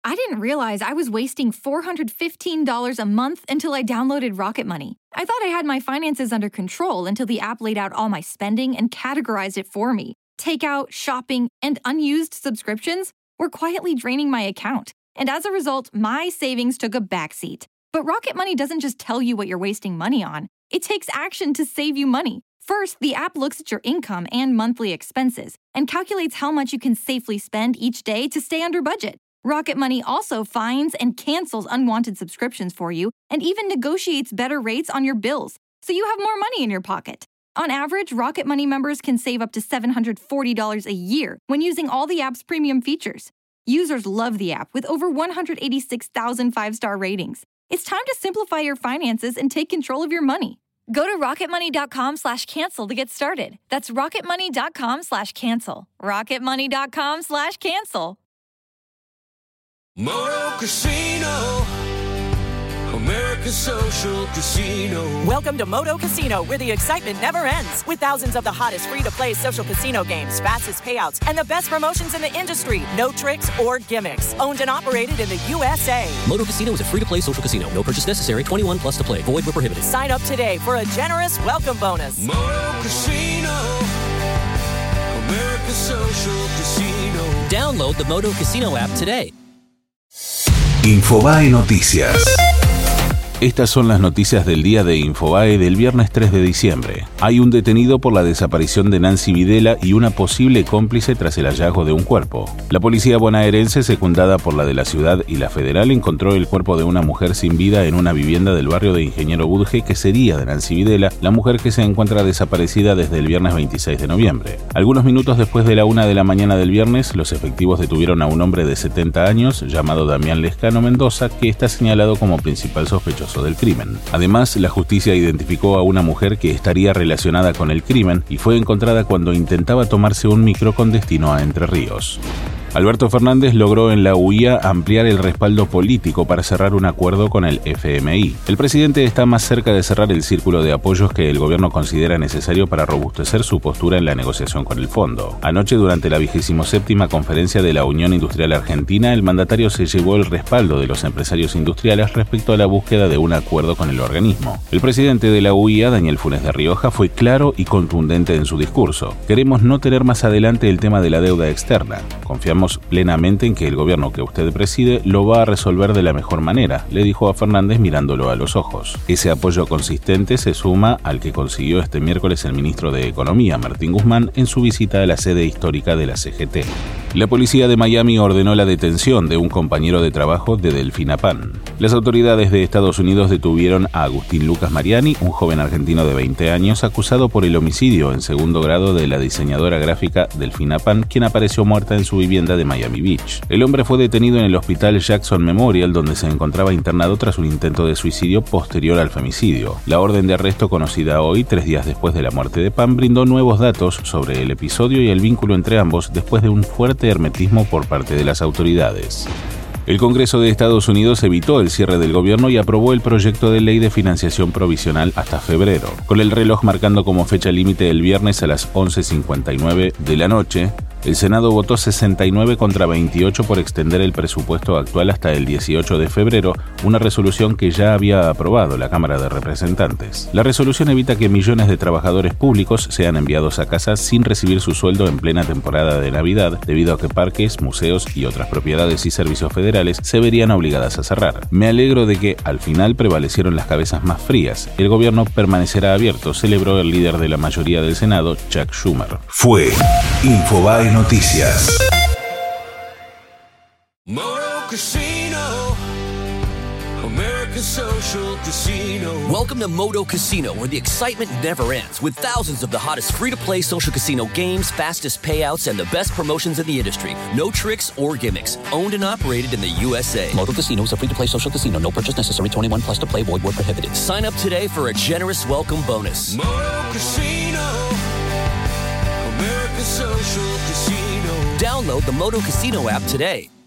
I didn't realize I was wasting $415 a month until I downloaded Rocket Money. I thought I had my finances under control until the app laid out all my spending and categorized it for me. Takeout, shopping, and unused subscriptions were quietly draining my account. And as a result, my savings took a backseat. But Rocket Money doesn't just tell you what you're wasting money on. It takes action to save you money. First, the app looks at your income and monthly expenses and calculates how much you can safely spend each day to stay under budget. Rocket Money also finds and cancels unwanted subscriptions for you and even negotiates better rates on your bills, so you have more money in your pocket. On average, Rocket Money members can save up to $740 a year when using all the app's premium features. Users love the app with over 186,000 five-star ratings. It's time to simplify your finances and take control of your money. Go to rocketmoney.com/cancel to get started. That's rocketmoney.com/cancel. rocketmoney.com/cancel. Moto Casino, America's social casino. Welcome to Moto Casino, where the excitement never ends. With thousands of the hottest free-to-play social casino games, fastest payouts, and the best promotions in the industry. No tricks or gimmicks. Owned and operated in the USA. Moto Casino is a free-to-play social casino. No purchase necessary. 21 plus to play. Void where prohibited. Sign up today for a generous welcome bonus. Moto Casino, America's social casino. Download the Moto Casino app today. Infobae Noticias. Estas son las noticias del día de Infobae del viernes 3 de diciembre. Hay un detenido por la desaparición de Nancy Videla y una posible cómplice tras el hallazgo de un cuerpo. La policía bonaerense, secundada por la de la ciudad y la federal, encontró el cuerpo de una mujer sin vida en una vivienda del barrio de Ingeniero Budge que sería de Nancy Videla, la mujer que se encuentra desaparecida desde el viernes 26 de noviembre. Algunos minutos después de la 1 de la mañana del viernes, los efectivos detuvieron a un hombre de 70 años llamado Damián Lescano Mendoza, que está señalado como principal sospechoso del crimen. Además, la justicia identificó a una mujer que estaría relacionada con el crimen y fue encontrada cuando intentaba tomarse un micro con destino a Entre Ríos. Alberto Fernández logró en la UIA ampliar el respaldo político para cerrar un acuerdo con el FMI. El presidente está más cerca de cerrar el círculo de apoyos que el gobierno considera necesario para robustecer su postura en la negociación con el fondo. Anoche, durante la 27ª conferencia de la Unión Industrial Argentina, el mandatario se llevó el respaldo de los empresarios industriales respecto a la búsqueda de un acuerdo con el organismo. El presidente de la UIA, Daniel Funes de Rioja, fue claro y contundente en su discurso. Queremos no tener más adelante el tema de la deuda externa. Confiamos plenamente en que el gobierno que usted preside lo va a resolver de la mejor manera, le dijo a Fernández mirándolo a los ojos. Ese apoyo consistente se suma al que consiguió este miércoles el ministro de Economía, Martín Guzmán, en su visita a la sede histórica de la CGT. La policía de Miami ordenó la detención de un compañero de trabajo de Delfina Pan. Las autoridades de Estados Unidos detuvieron a Agustín Lucas Mariani, un joven argentino de 20 años, acusado por el homicidio en segundo grado de la diseñadora gráfica Delfina Pan, quien apareció muerta en su vivienda de Miami Beach. El hombre fue detenido en el hospital Jackson Memorial, donde se encontraba internado tras un intento de suicidio posterior al femicidio. La orden de arresto, conocida hoy, 3 días después de la muerte de Pan, brindó nuevos datos sobre el episodio y el vínculo entre ambos después de un fuerte hermetismo por parte de las autoridades. El Congreso de Estados Unidos evitó el cierre del gobierno y aprobó el proyecto de ley de financiación provisional hasta febrero, con el reloj marcando como fecha límite el viernes a las 11:59 de la noche. El Senado votó 69 contra 28 por extender el presupuesto actual hasta el 18 de febrero, una resolución que ya había aprobado la Cámara de Representantes. La resolución evita que millones de trabajadores públicos sean enviados a casa sin recibir su sueldo en plena temporada de Navidad, debido a que parques, museos y otras propiedades y servicios federales se verían obligadas a cerrar. Me alegro de que, al final, prevalecieron las cabezas más frías. El gobierno permanecerá abierto, celebró el líder de la mayoría del Senado, Chuck Schumer. Fue Infobae Noticias. Moto Casino, America's social casino. Welcome to Moto Casino, where the excitement never ends, with thousands of the hottest free-to-play social casino games, fastest payouts, and the best promotions in the industry. No tricks or gimmicks. Owned and operated in the USA. Moto Casino is a free-to-play social casino. No purchase necessary. 21 plus to play. Void where prohibited. Sign up today for a generous welcome bonus. Moto Casino, America's social casino. Download the Moto Casino app today.